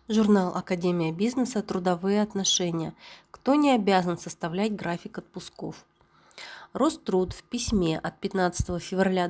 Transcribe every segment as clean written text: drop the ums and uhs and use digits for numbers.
Журнал «Академия бизнеса. Трудовые отношения». Кто не обязан составлять график отпусков? Роструд в письме от 15 февраля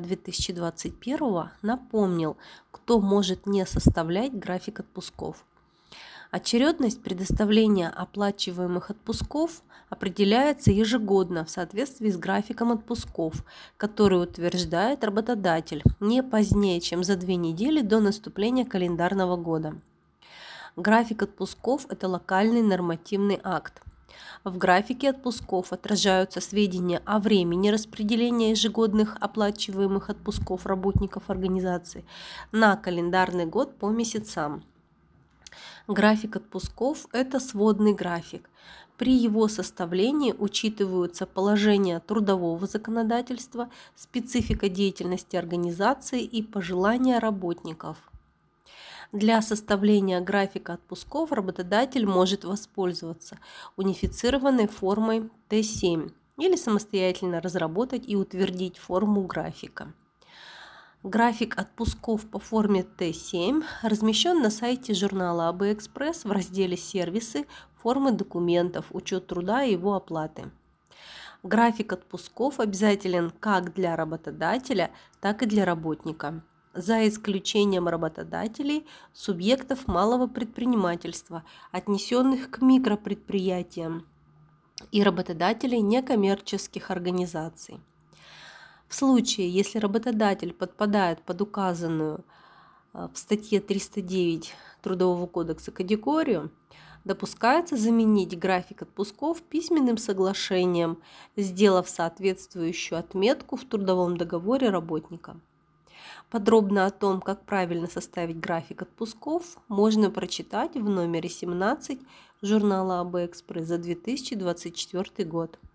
2021 напомнил, кто может не составлять график отпусков. Очередность предоставления оплачиваемых отпусков определяется ежегодно в соответствии с графиком отпусков, который утверждает работодатель не позднее, чем за 2 недели до наступления календарного года. График отпусков – это локальный нормативный акт. В графике отпусков отражаются сведения о времени распределения ежегодных оплачиваемых отпусков работников организации на календарный год по месяцам. График отпусков – это сводный график. При его составлении учитываются положения трудового законодательства, специфика деятельности организации и пожелания работников. Для составления графика отпусков работодатель может воспользоваться унифицированной формой Т7 или самостоятельно разработать и утвердить форму графика. График отпусков по форме Т7 размещен на сайте журнала АБ Экспресс в разделе «Сервисы», «Формы документов», «Учет труда и его оплаты». График отпусков обязателен как для работодателя, так и для работника, за исключением работодателей, субъектов малого предпринимательства, отнесенных к микропредприятиям, и работодателей некоммерческих организаций. В случае, если работодатель подпадает под указанную в статье 309 Трудового кодекса категорию, допускается заменить график отпусков письменным соглашением, сделав соответствующую отметку в трудовом договоре работника. Подробно о том, как правильно составить график отпусков, можно прочитать в номере 17 журнала АБ Экспресс за 2024 год.